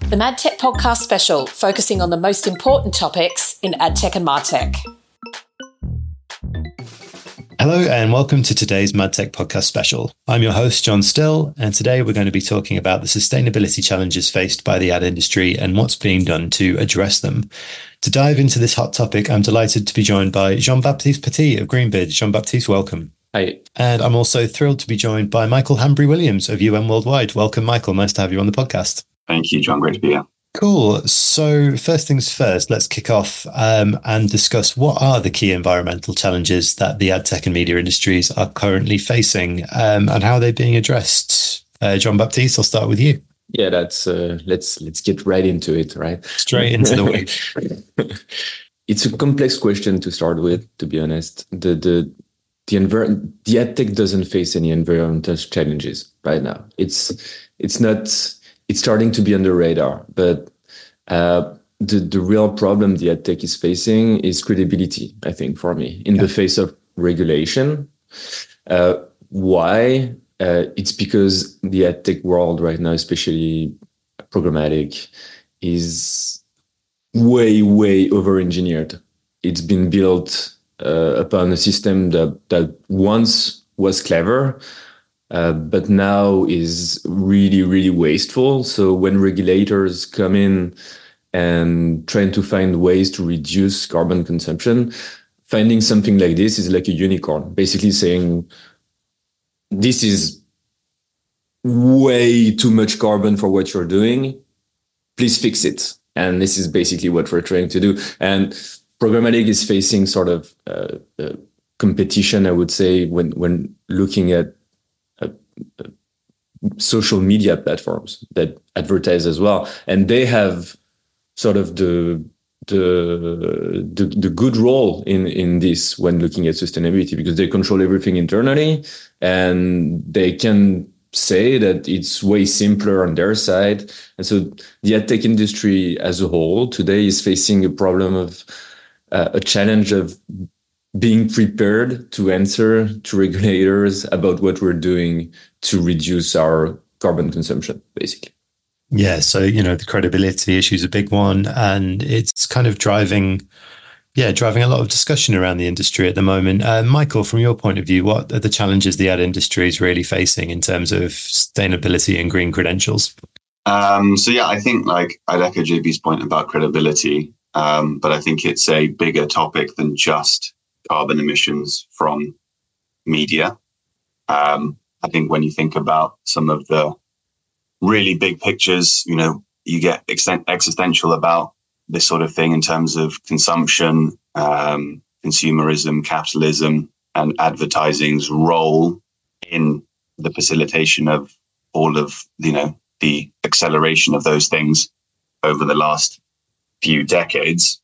the MadTech podcast special, focusing on the most important topics in AdTech and MarTech. Hello and welcome to today's MadTech podcast special. I'm your host, John Still, and today we're going to be talking about the sustainability challenges faced by the ad industry and what's being done to address them. To dive into this hot topic, I'm delighted to be joined by Jean-Baptiste Petit of Greenbid. Jean-Baptiste, welcome. Hi. And I'm also thrilled to be joined by Michael Hambry-Williams of Worldwide. Welcome, Michael. Nice to have you on the podcast. Thank you, John. Great to be here. Cool. So first things first, let's kick off and discuss what are the key environmental challenges that the ad tech and media industries are currently facing and how they're being addressed. Jean-Baptiste, I'll start with you. Yeah, that's let's get right into it, right? Straight into the week. It's a complex question to start with, to be honest. The ad tech doesn't face any environmental challenges right now. It's starting to be on the radar, but the real problem the ad tech is facing is credibility, I think, for me, in the face of regulation. Why? It's because the ad tech world right now, especially programmatic, is way over-engineered. It's been built upon a system that once was clever, but now is really wasteful. So when regulators come in and trying to find ways to reduce carbon consumption, finding something like this is like a unicorn, basically saying, this is way too much carbon for what you're doing. Please fix it. And this is basically what we're trying to do. And programmatic is facing sort of competition, I would say, when looking at social media platforms that advertise as well, and they have sort of the good role in this when looking at sustainability, because they control everything internally and they can say that it's way simpler on their side. And so the ad tech industry as a whole today is facing a problem of a challenge of being prepared to answer to regulators about what we're doing to reduce our carbon consumption, basically. Yeah, so, the credibility issue is a big one, and it's kind of driving a lot of discussion around the industry at the moment. Michael, from your point of view, what are the challenges the ad industry is really facing in terms of sustainability and green credentials? I think I'd echo JB's point about credibility, but I think it's a bigger topic than just carbon emissions from media. I think when you think about some of the really big pictures, you get existential about this sort of thing in terms of consumption, consumerism, capitalism, and advertising's role in the facilitation of all of, the acceleration of those things over the last few decades.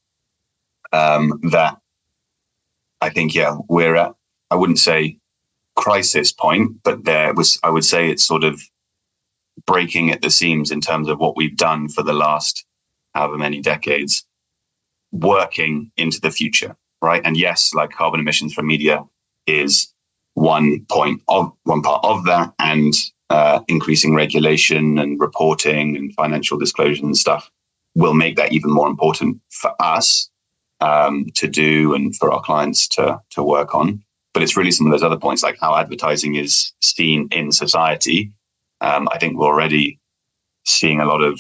That I think, we're at, I wouldn't say crisis point, but I would say it's sort of breaking at the seams in terms of what we've done for the last however many decades, working into the future, right? And yes, carbon emissions from media is one part of that, and increasing regulation and reporting and financial disclosure and stuff will make that even more important for us to do and for our clients to work on. But it's really some of those other points, like how advertising is seen in society. I think we're already seeing a lot of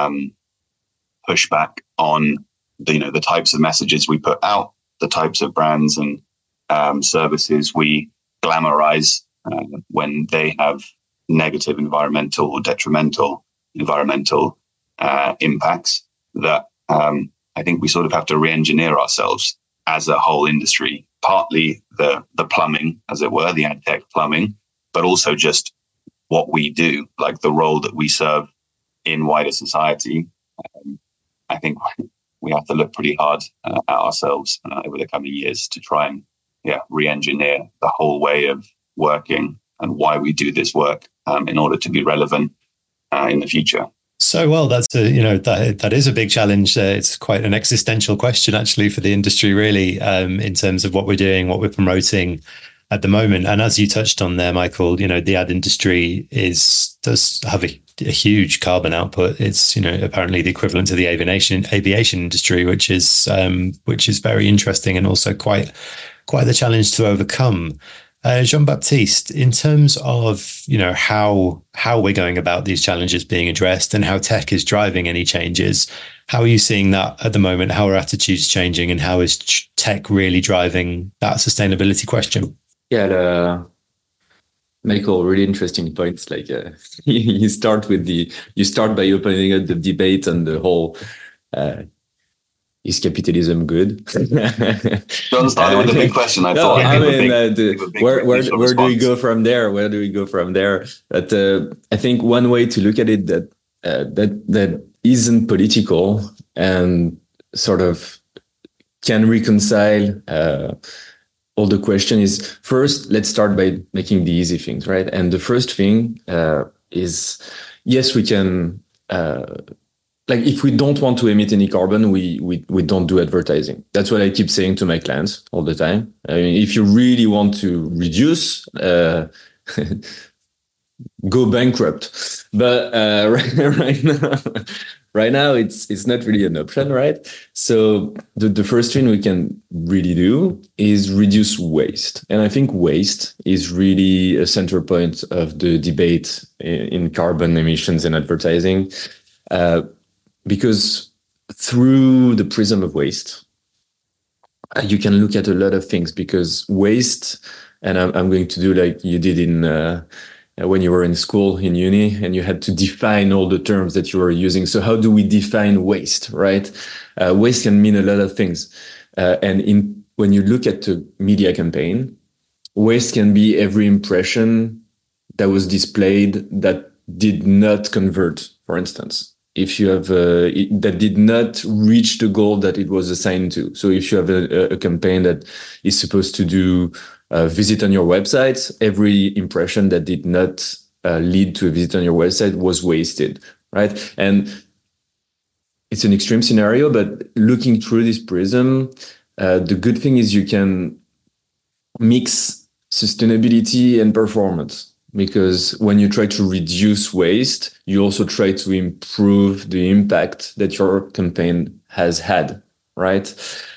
pushback on the types of messages we put out, the types of brands and services we glamorize when they have negative environmental or detrimental environmental impacts that I think we sort of have to re-engineer ourselves as a whole industry, partly the plumbing, as it were, the ad tech plumbing, but also just what we do, like the role that we serve in wider society. I think we have to look pretty hard at ourselves over the coming years to try and re-engineer the whole way of working and why we do this work in order to be relevant in the future. So, well, that's that is a big challenge. It's quite an existential question, actually, for the industry, really, in terms of what we're doing, what we're promoting at the moment. And as you touched on there, Michael, the ad industry does have a a huge carbon output. It's, apparently the equivalent to the aviation industry, which is very interesting and also quite the challenge to overcome. Jean-Baptiste, in terms of, how we're going about these challenges being addressed and how tech is driving any changes, how are you seeing that at the moment? How are attitudes changing, and how is tech really driving that sustainability question? Yeah, Michael, really interesting points. Like you start by opening up the debate on the whole, is capitalism good? John started with a big question. I thought. Where do we go from there? But I think one way to look at it that isn't political and sort of can reconcile all the question is, first, let's start by making the easy things, right? And the first thing is, yes, we can, if we don't want to emit any carbon, we don't do advertising. That's what I keep saying to my clients all the time. I mean, if you really want to reduce, go bankrupt. But right now, it's not really an option, right? So the first thing we can really do is reduce waste. And I think waste is really a center point of the debate in carbon emissions and advertising, because through the prism of waste, you can look at a lot of things, because waste, and I'm going to do like you did in when you were in school, in uni, and you had to define all the terms that you were using. So how do we define waste, right? Waste can mean a lot of things. And when you look at the media campaign, waste can be every impression that was displayed that did not convert, for instance. If you have that did not reach the goal that it was assigned to. So if you have a campaign that is supposed to do visit on your website, every impression that did not lead to a visit on your website was wasted, right? And it's an extreme scenario, but looking through this prism, the good thing is you can mix sustainability and performance. Because when you try to reduce waste, you also try to improve the impact that your campaign has had, right?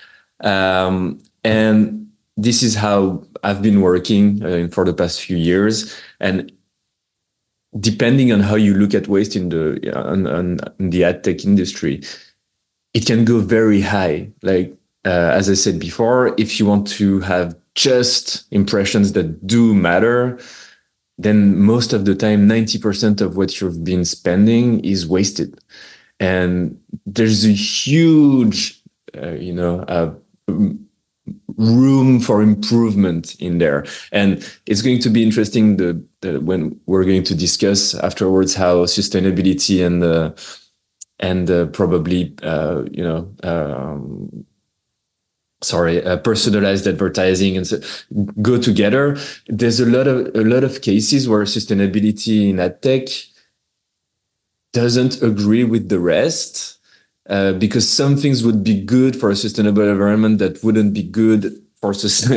And this is how I've been working for the past few years. And depending on how you look at waste in the ad tech industry, it can go very high. Like, as I said before, if you want to have just impressions that do matter, then most of the time, 90% of what you've been spending is wasted. And there's a huge, room for improvement in there. And it's going to be interesting when we're going to discuss afterwards how sustainability and probably, personalized advertising and so go together. There's a lot of cases where sustainability in ad tech doesn't agree with the rest, because some things would be good for a sustainable environment that wouldn't be good for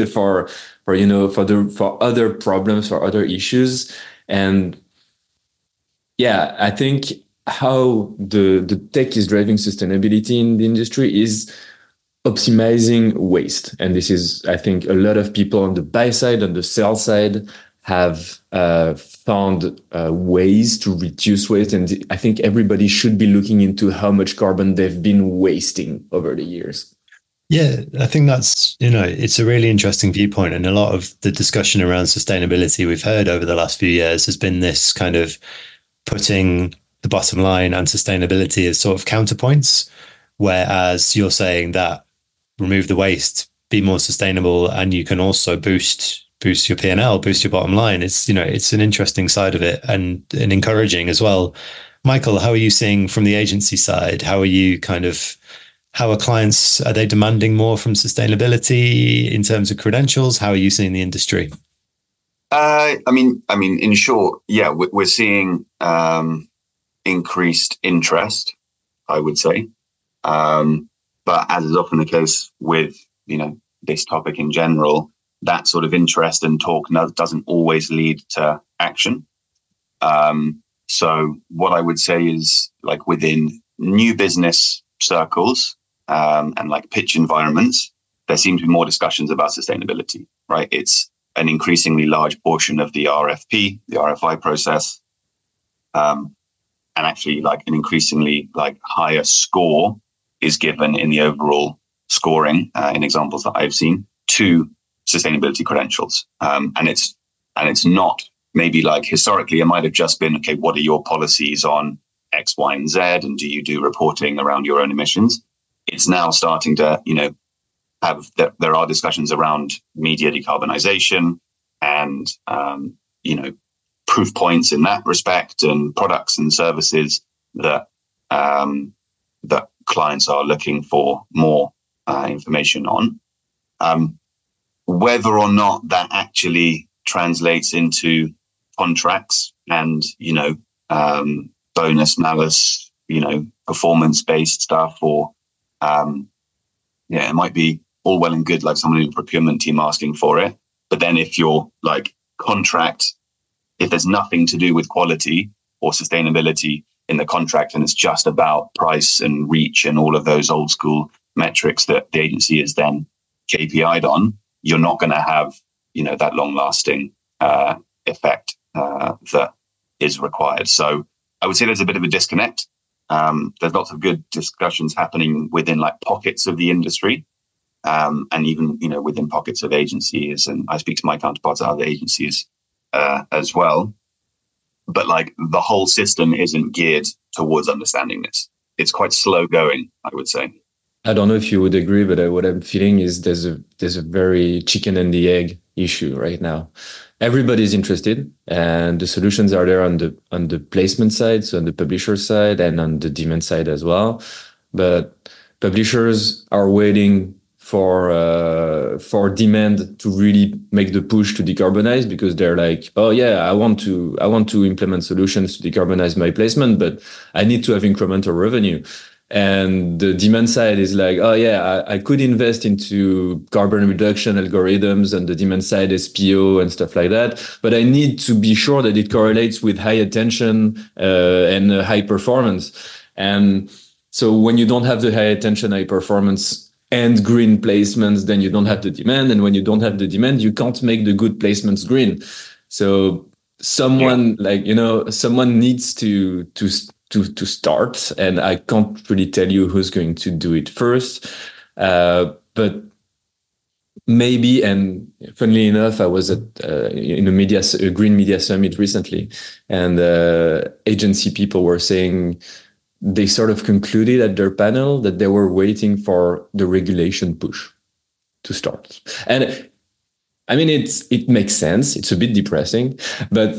other problems, for other issues. And yeah, I think how the tech is driving sustainability in the industry is optimizing waste. And this is, I think, a lot of people on the buy side, on the sell side, have found ways to reduce waste. And I think everybody should be looking into how much carbon they've been wasting over the years. Yeah, I think that's, it's a really interesting viewpoint. And a lot of the discussion around sustainability we've heard over the last few years has been this kind of putting the bottom line and sustainability as sort of counterpoints. Whereas you're saying that remove the waste, be more sustainable, and you can also boost your P&L, boost your bottom line. It's an interesting side of it and encouraging as well. Michael, how are you seeing from the agency side? How are clients, are they demanding more from sustainability in terms of credentials? How are you seeing the industry? I mean, in short, yeah, we're seeing increased interest, I would say. But as is often the case with, this topic in general, that sort of interest and talk doesn't always lead to action. So what I would say is like within new business circles and like pitch environments, there seem to be more discussions about sustainability, right? It's an increasingly large portion of the RFP, the RFI process, and actually like an increasingly like higher score is given in the overall scoring in examples that I've seen to sustainability credentials. And it's not maybe like historically it might have just been, okay, what are your policies on X, Y, and Z? And do you do reporting around your own emissions? It's now starting to, there are discussions around media decarbonization and, proof points in that respect and products and services that clients are looking for more information on. Whether or not that actually translates into contracts and, bonus malus, performance-based stuff, or it might be all well and good, like someone in the procurement team asking for it. But then if your like contract, if there's nothing to do with quality or sustainability in the contract, and it's just about price and reach and all of those old school metrics that the agency is then KPI'd on, you're not going to have, that long lasting effect that is required. So I would say there's a bit of a disconnect. There's lots of good discussions happening within like pockets of the industry, and even, within pockets of agencies. And I speak to my counterparts at other agencies as well. But like the whole system isn't geared towards understanding this. It's quite slow going, I would say. I don't know if you would agree, but what I'm feeling is there's a very chicken and the egg issue right now. Everybody's interested, and the solutions are there on the placement side, so on the publisher side, and on the demand side as well. But publishers are waiting for demand to really make the push to decarbonize, because they're like, oh yeah, I want to implement solutions to decarbonize my placement, but I need to have incremental revenue. And the demand side is like, oh yeah, I could invest into carbon reduction algorithms and the demand side SPO and stuff like that, but I need to be sure that it correlates with high attention and high performance. And so when you don't have the high attention, high performance and green placements, then you don't have the demand. And when you don't have the demand, you can't make the good placements green. So someone needs to start, and I can't really tell you who's going to do it first. But maybe, and funnily enough, I was at in a green media summit recently, and agency people were saying they sort of concluded at their panel that they were waiting for the regulation push to start. And I mean, it makes sense. It's a bit depressing, but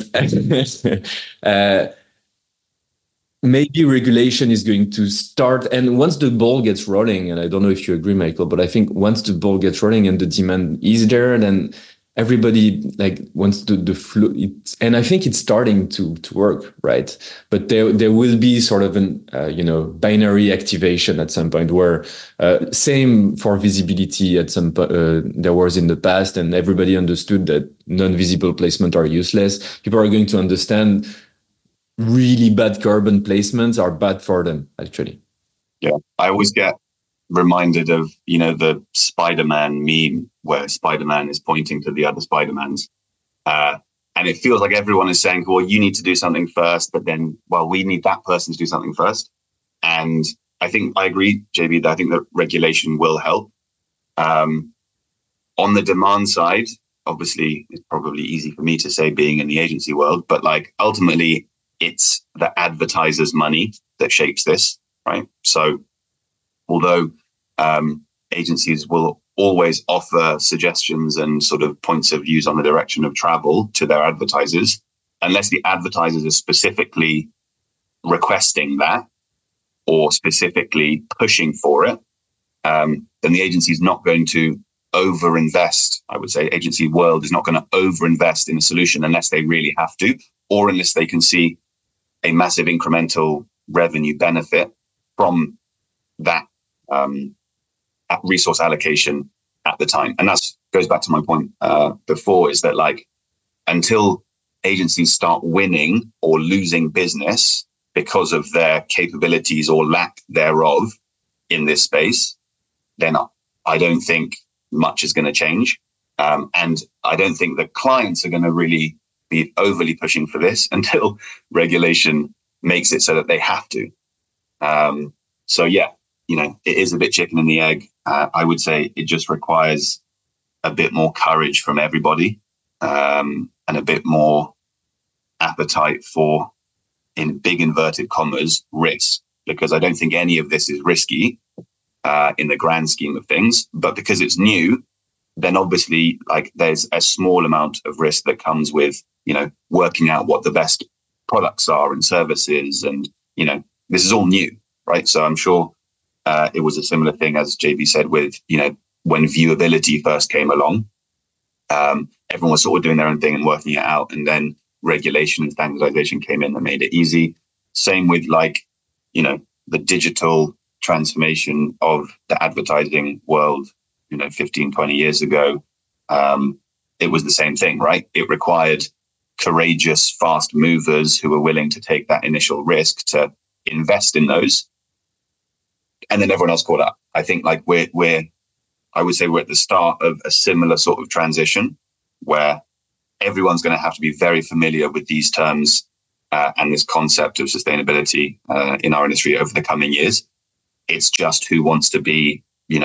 maybe regulation is going to start. And once the ball gets rolling, and I don't know if you agree, Michael, but I think once the ball gets rolling and the demand is there, then everybody like wants the flow. And I think it's starting to work, right? But there will be sort of an binary activation at some point, where same for visibility at some there was in the past, and everybody understood that non-visible placement are useless. People are going to understand really bad carbon placements are bad for them, actually. Yeah, I always get reminded of, the Spider-Man meme where Spider-Man is pointing to the other Spider-Mans. And it feels like everyone is saying, well, you need to do something first, but then, well, we need that person to do something first. And I think I agree, JB, that I think that regulation will help. On the demand side, obviously, it's probably easy for me to say being in the agency world, but like ultimately, it's the advertiser's money that shapes this, right? So although agencies will always offer suggestions and sort of points of views on the direction of travel to their advertisers, unless the advertisers are specifically requesting that or specifically pushing for it, then the agency is not going to overinvest. I would say agency world is not going to overinvest in a solution unless they really have to, or unless they can see a massive incremental revenue benefit from that resource allocation at the time. And that goes back to my point before, is that like until agencies start winning or losing business because of their capabilities or lack thereof in this space, then I don't think much is going to change. And I don't think the clients are going to really be overly pushing for this until regulation makes it so that they have to. So yeah, it is a bit chicken and the egg. I would say it just requires a bit more courage from everybody, and a bit more appetite for, in big inverted commas, risk, because I don't think any of this is risky in the grand scheme of things. But because it's new, then obviously there's a small amount of risk that comes with, working out what the best products are and services. And, this is all new, right? So I'm sure it was a similar thing, as JB said, with, when viewability first came along, everyone was sort of doing their own thing and working it out. And then regulation and standardization came in and made it easy. Same with the digital transformation of the advertising world, 15, 20 years ago. It was the same thing, right? It required courageous, fast movers who were willing to take that initial risk to invest in those. And then everyone else caught up. I think I would say we're at the start of a similar sort of transition where everyone's going to have to be very familiar with these terms and this concept of sustainability in our industry over the coming years. It's just who wants to be,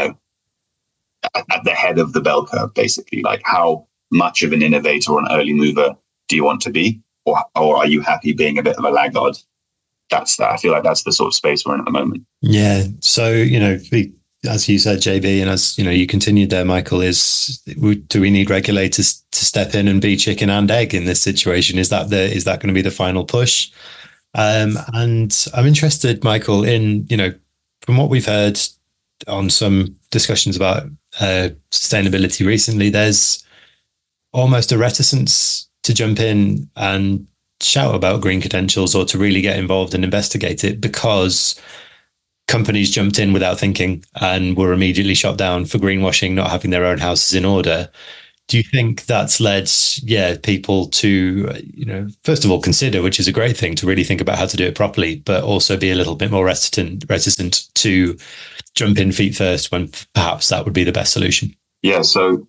at the head of the bell curve, basically. Like, how much of an innovator or an early mover do you want to be? Or are you happy being a bit of a laggard? I feel like that's the sort of space we're in at the moment. Yeah. So, as you said, JB, and as you continued there, Michael, do we need regulators to step in and be chicken and egg in this situation? Is that going to be the final push? And I'm interested, Michael, in from what we've heard on some discussions about sustainability recently, there's almost a reticence to jump in and shout about green credentials or to really get involved and investigate it, because companies jumped in without thinking and were immediately shot down for greenwashing, not having their own houses in order. Do you think that's led, people to, first of all, consider, which is a great thing, to really think about how to do it properly, but also be a little bit more reticent to jump in feet first when perhaps that would be the best solution? Yeah. So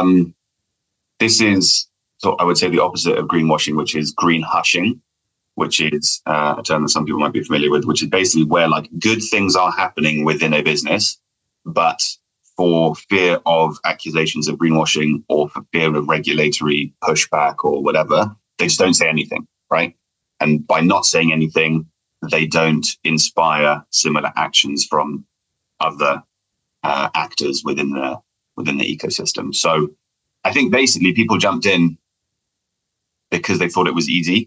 this is, I would say, the opposite of greenwashing, which is green hushing, which is a term that some people might be familiar with, which is basically where good things are happening within a business, but for fear of accusations of greenwashing or for fear of regulatory pushback or whatever, they just don't say anything, right? And by not saying anything, they don't inspire similar actions from other actors within the ecosystem. So I think basically people jumped in because they thought it was easy.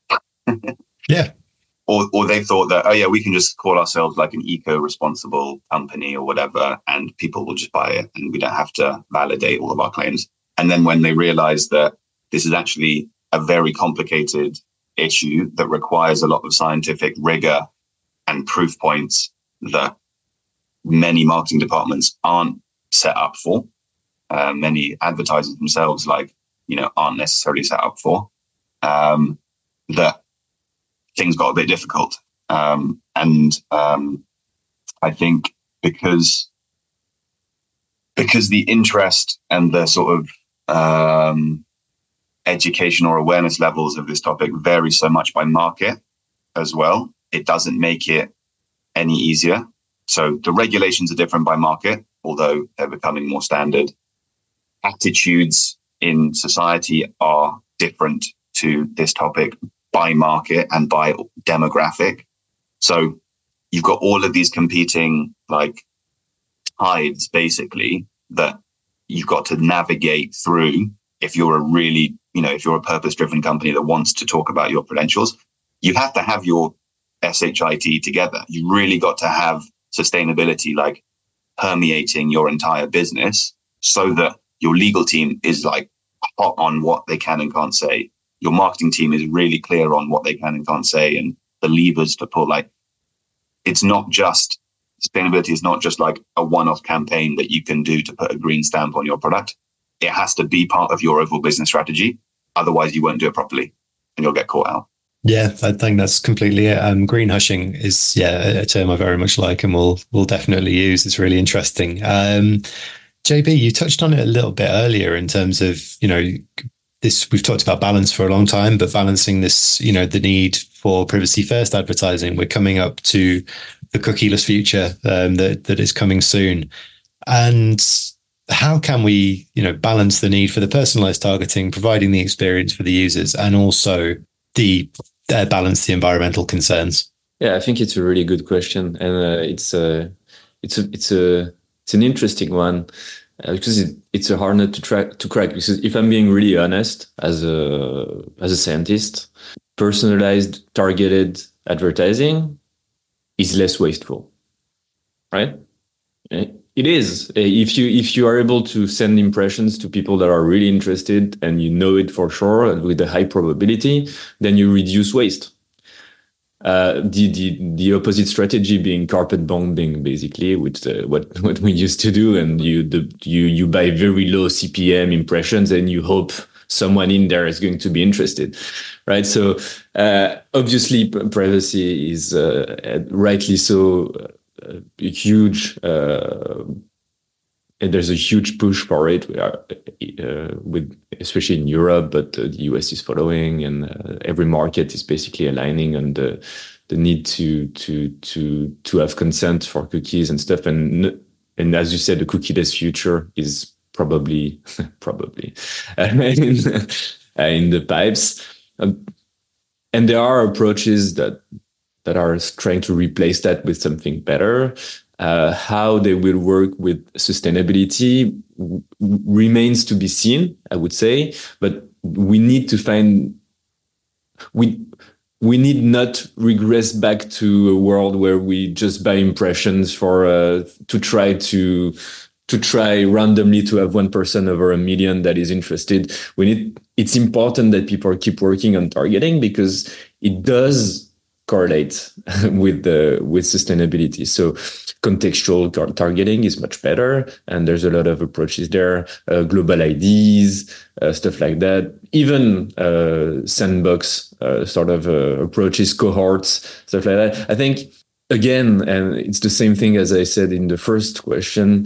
Yeah. Or they thought that, we can just call ourselves like an eco-responsible company or whatever, and people will just buy it and we don't have to validate all of our claims. And then when they realize that this is actually a very complicated issue that requires a lot of scientific rigor and proof points that many marketing departments aren't set up for, many advertisers themselves aren't necessarily set up for, that things got a bit difficult. And I think because the interest and the sort of education or awareness levels of this topic vary so much by market as well, it doesn't make it any easier. So the regulations are different by market, although they're becoming more standard. Attitudes in society are different to this topic by market and by demographic. So you've got all of these competing tides, basically, that you've got to navigate through. If you're if you're a purpose-driven company that wants to talk about your credentials, you have to have your SHIT together. You really got to have sustainability permeating your entire business, so that your legal team is hot on what they can and can't say. Your marketing team is really clear on what they can and can't say and the levers to pull. It's not just, sustainability is not just a one-off campaign that you can do to put a green stamp on your product. It has to be part of your overall business strategy. Otherwise, you won't do it properly. and you'll get caught out. Yeah, I think that's completely it. Green hushing is, a term I very much like and will definitely use. It's really interesting. JB, you touched on it a little bit earlier in terms of, this, we've talked about balance for a long time, but balancing this, the need for privacy first advertising. We're coming up to the cookieless future that is coming soon. And how can we, balance the need for the personalized targeting, providing the experience for the users, and also balance the environmental concerns? Yeah, I think it's a really good question, and it's an interesting one because it's a hard nut to crack. Because if I'm being really honest, as a scientist, personalized, targeted advertising is less wasteful, right? It is. If you are able to send impressions to people that are really interested and you know it for sure and with a high probability, then you reduce waste. The opposite strategy being carpet bombing, basically, which what we used to do, and you buy very low CPM impressions and you hope someone in there is going to be interested, right? So obviously, privacy is rightly so. A huge and there's a huge push for it. With especially in Europe, but the US is following, and every market is basically aligning on the need to have consent for cookies and stuff. And as you said, the cookieless future is probably in the pipes. And there are approaches that are trying to replace that with something better. How they will work with sustainability remains to be seen, I would say. But we need to find we need not regress back to a world where we just buy impressions for to try randomly to have 1% over a million that is interested. It's important that people keep working on targeting, because it does correlate with sustainability. So contextual targeting is much better, and there's a lot of approaches there. Global IDs, stuff like that. Even sandbox sort of approaches, cohorts, stuff like that. I think, again, and it's the same thing as I said in the first question,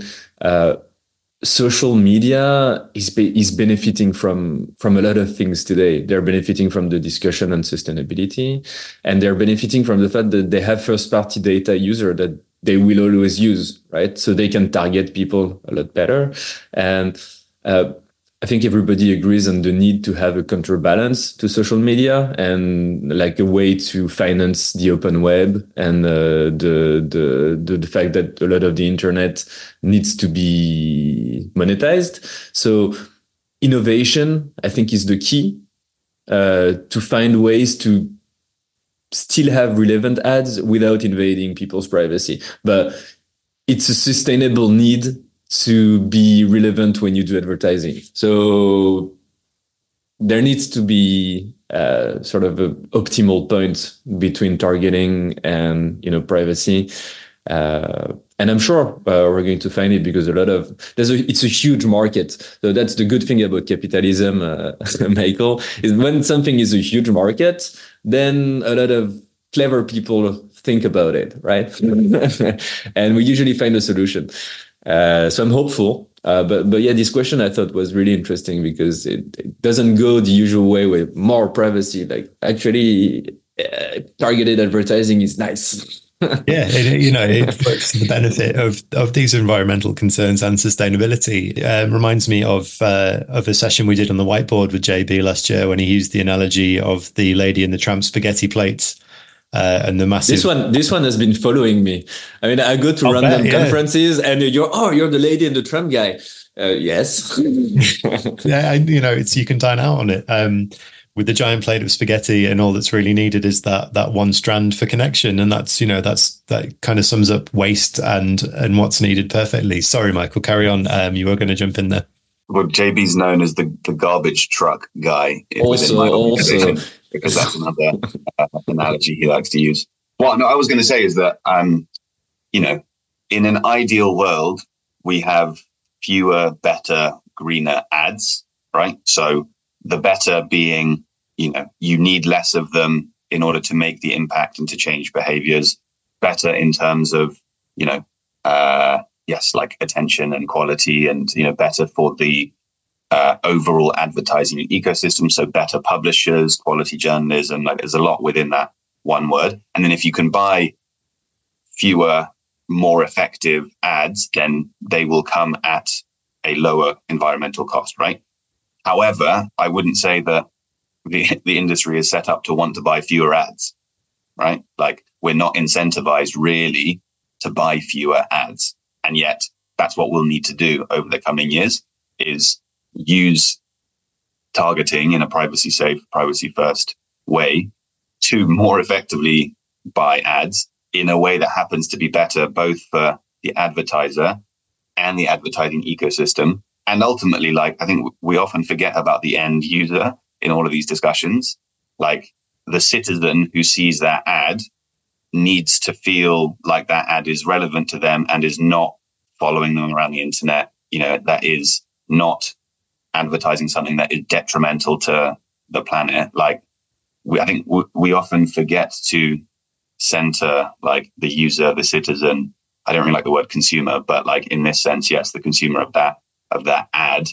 social media is benefiting from a lot of things today. They're benefiting from the discussion on sustainability, and they're benefiting from the fact that they have first-party data user that they will always use, right? So they can target people a lot better. And I think everybody agrees on the need to have a counterbalance to social media, and like a way to finance the open web, and the fact that a lot of the internet needs to be monetized. So innovation, I think, is the key to find ways to still have relevant ads without invading people's privacy. But it's a sustainable need to be relevant when you do advertising. So there needs to be sort of an optimal point between targeting and privacy. And I'm sure we're going to find it, because it's a huge market. So that's the good thing about capitalism, Michael, is when something is a huge market, then a lot of clever people think about it, right? And we usually find a solution. So I'm hopeful. But yeah, this question I thought was really interesting, because it doesn't go the usual way with more privacy. Like, actually, targeted advertising is nice. Yeah, it works to the benefit of these environmental concerns and sustainability. Reminds me of a session we did on the whiteboard with JB last year, when he used the analogy of the Lady and the Tramp spaghetti plates. And the massive. This one has been following me. I mean, I go to random conferences, and you're the Lady and the Tramp guy. Yes. Yeah, you can dine out on it. With the giant plate of spaghetti, and all that's really needed is that one strand for connection, and that kind of sums up waste and what's needed perfectly. Sorry, Michael, carry on. You were going to jump in there. Well, JB's known as the garbage truck guy. Also, because that's another analogy he likes to use. What I was going to say is that, in an ideal world, we have fewer, better, greener ads, right? So the better being you need less of them in order to make the impact and to change behaviors. Better in terms of, like attention and quality, and, better for the overall advertising ecosystem. So better publishers, quality journalism, like there's a lot within that one word. And then if you can buy fewer, more effective ads, then they will come at a lower environmental cost, right? However, I wouldn't say that the industry is set up to want to buy fewer ads, right? Like we're not incentivized really to buy fewer ads. And yet that's what we'll need to do over the coming years, is use targeting in a privacy safe, privacy first way to more effectively buy ads in a way that happens to be better both for the advertiser and the advertising ecosystem. And ultimately, like, I think we often forget about the end user in all of these discussions. Like the citizen who sees that ad needs to feel like that ad is relevant to them and is not following them around the internet, that is not advertising something that is detrimental to the planet. Like I think we often forget to center like the user, the citizen. I don't really like the word consumer, but like in this sense, yes, the consumer of that ad,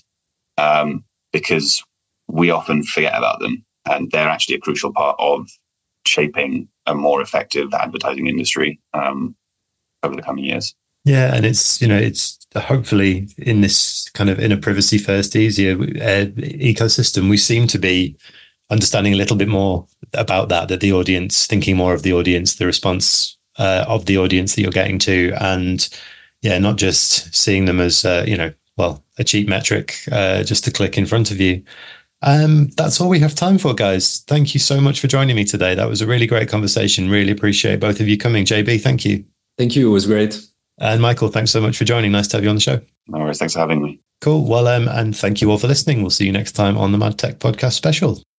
because we often forget about them, and they're actually a crucial part of shaping a more effective advertising industry over the coming years. Yeah, and it's hopefully in this kind of in a privacy first, easier ecosystem, we seem to be understanding a little bit more about that the audience, thinking more of the audience, the response of the audience that you're getting to, and not just seeing them as a cheap metric just to click in front of you. That's all we have time for, guys. Thank you so much for joining me today. That was a really great conversation. Really appreciate both of you coming. JB, thank you. Thank you. It was great. And Michael, thanks so much for joining. Nice to have you on the show. No worries. Thanks for having me. Cool. Well, and thank you all for listening. We'll see you next time on the Mad Tech Podcast Special.